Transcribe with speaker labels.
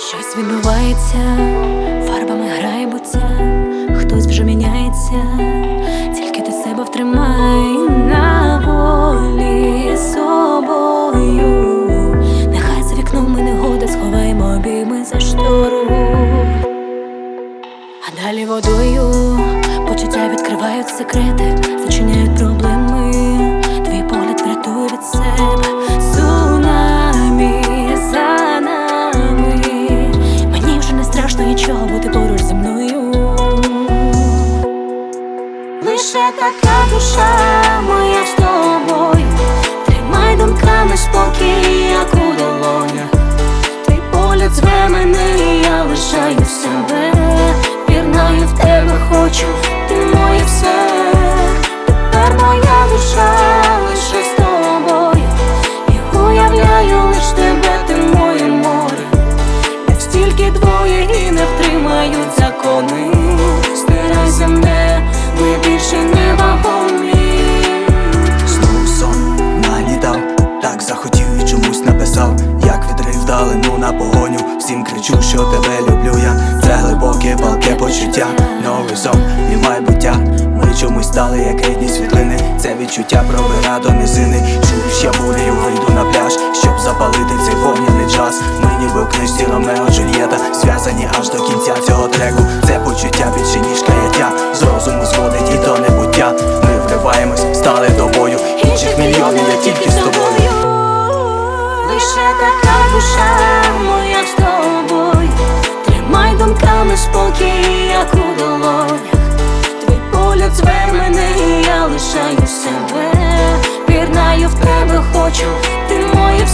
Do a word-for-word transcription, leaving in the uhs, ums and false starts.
Speaker 1: Щось відбувається, фарбами грає буття, хтось вже міняється, тільки ти себе втримай на волі собою. Нехай за вікном і негода, сховаємо обійми за штору. А далі водою почуття відкривають секрети, зачиняють проблеми, твій погляд врятує від себе. Цунамі за нами, мені вже не страшно нічого бути поруч зі мною. Лише така душа моя з тобою, тримай думками спокій, як у долонях. Твій погляд зве мене, і я лишаю себе. Пірнаю в тебе хочу, ти моє все. Тепер моя душа лише з тобою, і уявляю лиш тебе, ти моє море. Як стільки двоє і не втримають закони. Стирайся мене, ви більше не вагомі.
Speaker 2: Знову сон нагнітав, так захотів і чомусь написав. Як вітри вдалину на погоню, всім кричу, що тебе люблю я. Це глибоке, палке почуття, новий сон і майбуття. Ми чомусь стали, як рідні світлини. Це відчуття пробира до низини. Чуєш, я бурею вийду на пляж, щоб запалити цей вогняний час. Ми ніби в книжці Ромео Джульєта, зв'язані аж до кінця цього треку. Це почуття більше ніж каяття, з розуму зводить і до небуття. Ми вриваємось, стали тобою, інших мільйонів, я тільки з тобою.
Speaker 1: Лише така душа моя з тобою, тримай думками спокій, як у долонях. Твій погляд зве мене, і я лишаю себе. Пірнаю в тебе хочу, ти моє все.